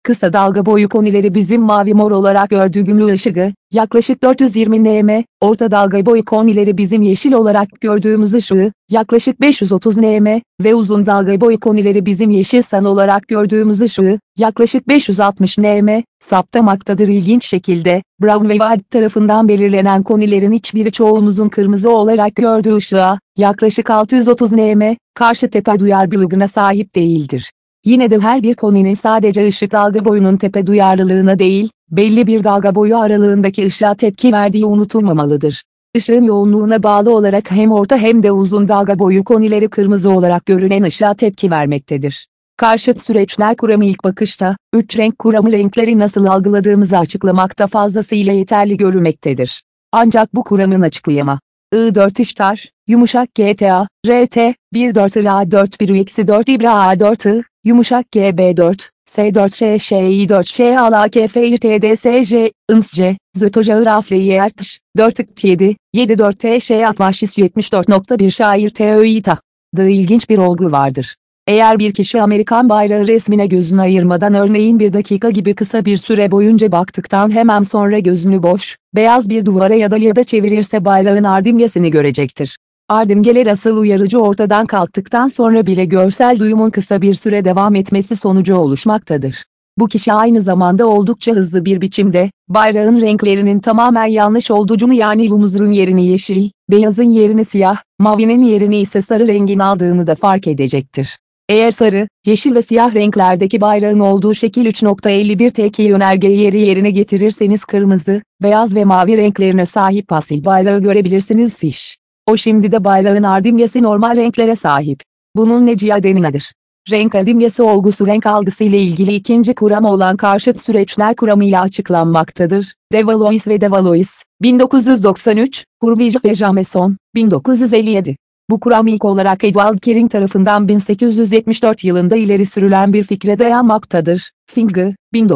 Kısa dalga boyu konileri bizim mavi mor olarak gördüğümüz ışığı, yaklaşık 420 nm, orta dalga boyu konileri bizim yeşil olarak gördüğümüz ışığı, yaklaşık 530 nm ve uzun dalga boyu konileri bizim yeşil san olarak gördüğümüz ışığı, yaklaşık 560 nm, saptamaktadır. İlginç şekilde, Brown ve Ward tarafından belirlenen konilerin hiçbiri çoğumuzun kırmızı olarak gördüğü ışığa, yaklaşık 630 nm, karşı tepe duyarlılığına sahip değildir. Yine de her bir koninin sadece ışık dalga boyunun tepe duyarlılığına değil, belli bir dalga boyu aralığındaki ışığa tepki verdiği unutulmamalıdır. Işığın yoğunluğuna bağlı olarak hem orta hem de uzun dalga boyu konileri kırmızı olarak görünen ışığa tepki vermektedir. Karşıt süreçler kuramı ilk bakışta, üç renk kuramı renkleri nasıl algıladığımızı açıklamakta fazlasıyla yeterli görülmektedir. Ancak bu kuramın açıklayama I4 iştar, yumuşak GTA, RT, 1-4 RA4 1-4 İbra A4 I, yumuşak GB4, S4 ŞŞİ 4 ŞA AKF TDSJ, INSC, Zötoja Irafle Yertş, 4 7, 7 4 TŞ 60-74.1 şair TÖİTA. Da ilginç bir olgu vardır. Eğer bir kişi Amerikan bayrağı resmine gözünü ayırmadan örneğin 1 dakika gibi kısa bir süre boyunca baktıktan hemen sonra gözünü boş, beyaz bir duvara ya da çevirirse bayrağın ardimgesini görecektir. Ardimgeler asıl uyarıcı ortadan kalktıktan sonra bile görsel duyumun kısa bir süre devam etmesi sonucu oluşmaktadır. Bu kişi aynı zamanda oldukça hızlı bir biçimde, bayrağın renklerinin tamamen yanlış olduğunu yani lumuzun yerini yeşil, beyazın yerini siyah, mavinin yerini ise sarı rengin aldığını da fark edecektir. Eğer sarı, yeşil ve siyah renklerdeki bayrağın olduğu şekil 3.51 TK yönerge yeri yerine getirirseniz kırmızı, beyaz ve mavi renklerine sahip asil bayrağı görebilirsiniz fiş. O şimdi de bayrağın ardimgesi normal renklere sahip. Bunun neci deniledir. Renk ardimgesi olgusu renk algısı ile ilgili ikinci kuram olan karşıt süreçler kuramıyla açıklanmaktadır. De Valois ve De Valois, 1993, Hurwitz ve Jameson, 1957. Bu kuram ilk olarak Edward Kering tarafından 1874 yılında ileri sürülen bir fikre dayanmaktadır. Finge,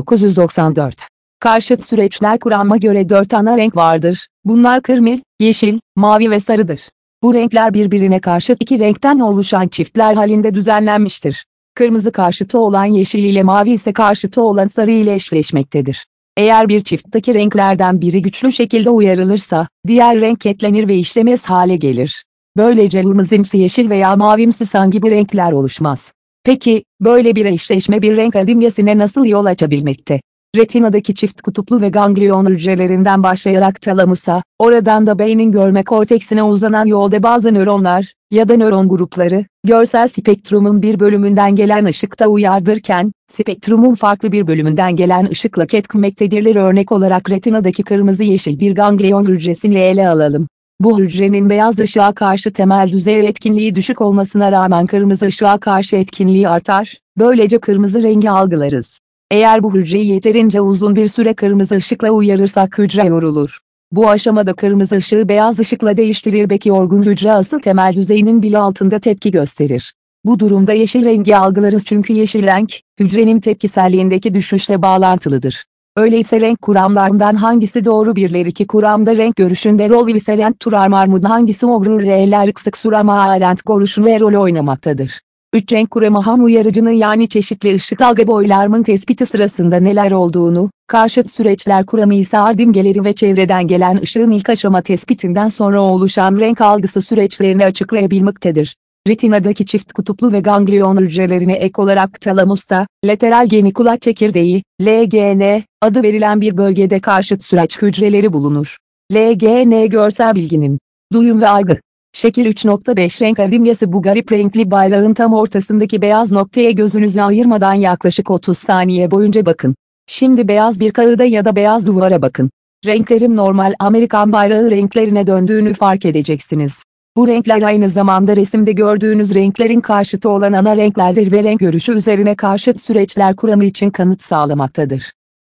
1994. Karşıt süreçler kurama göre 4 ana renk vardır. Bunlar kırmızı, yeşil, mavi ve sarıdır. Bu renkler birbirine karşıt iki renkten oluşan çiftler halinde düzenlenmiştir. Kırmızı karşıtı olan yeşil ile mavi ise karşıtı olan sarı ile eşleşmektedir. Eğer bir çiftteki renklerden biri güçlü şekilde uyarılırsa, diğer renk ketlenir ve işlemez hale gelir. Böylece kırmızımsı yeşil veya mavimsi san gibi renkler oluşmaz. Peki, böyle bir eşleşme bir renk ardimgesine nasıl yol açabilmekte? Retinadaki çift kutuplu ve ganglion hücrelerinden başlayarak talamusa, oradan da beynin görme korteksine uzanan yolda bazı nöronlar ya da nöron grupları, görsel spektrumun bir bölümünden gelen ışıkta uyardırken, spektrumun farklı bir bölümünden gelen ışıkla etkilemektedirler. Örnek olarak retinadaki kırmızı yeşil bir ganglion hücresini ele alalım. Bu hücrenin beyaz ışığa karşı temel düzey etkinliği düşük olmasına rağmen kırmızı ışığa karşı etkinliği artar, böylece kırmızı rengi algılarız. Eğer bu hücreyi yeterince uzun bir süre kırmızı ışıkla uyarırsak hücre yorulur. Bu aşamada kırmızı ışığı beyaz ışıkla değiştirir ve yorgun hücre asıl temel düzeyinin bile altında tepki gösterir. Bu durumda yeşil rengi algılarız çünkü yeşil renk, hücrenin tepkiselliğindeki düşüşle bağlantılıdır. Öyleyse renk kuramlarından hangisi doğru birler iki kuramda renk görüşünde rol viserent turar marmud hangisi obrur re'ler kısık surama arent görüşünde rol oynamaktadır. 3 renk kuramı ham uyarıcının yani çeşitli ışık dalga boylarının tespiti sırasında neler olduğunu, karşıt süreçler kuramı ise ardimgeleri ve çevreden gelen ışığın ilk aşama tespitinden sonra oluşan renk algısı süreçlerini açıklayabilmektedir. Retinadaki çift kutuplu ve ganglion hücrelerine ek olarak talamusta, lateral genikulak çekirdeği, LGN, adı verilen bir bölgede karşıt süreç hücreleri bulunur. LGN görsel bilginin, duyum ve algı. Şekil 3.5 renk ardimgesi bu garip renkli bayrağın tam ortasındaki beyaz noktaya gözünüzü ayırmadan yaklaşık 30 saniye boyunca bakın. Şimdi beyaz bir kağıda ya da beyaz duvara bakın. Renklerin normal Amerikan bayrağı renklerine döndüğünü fark edeceksiniz. Bu renkler aynı zamanda resimde gördüğünüz renklerin karşıtı olan ana renklerdir ve renk görüşü üzerine karşıt süreçler kuramı için kanıt sağlamaktadır.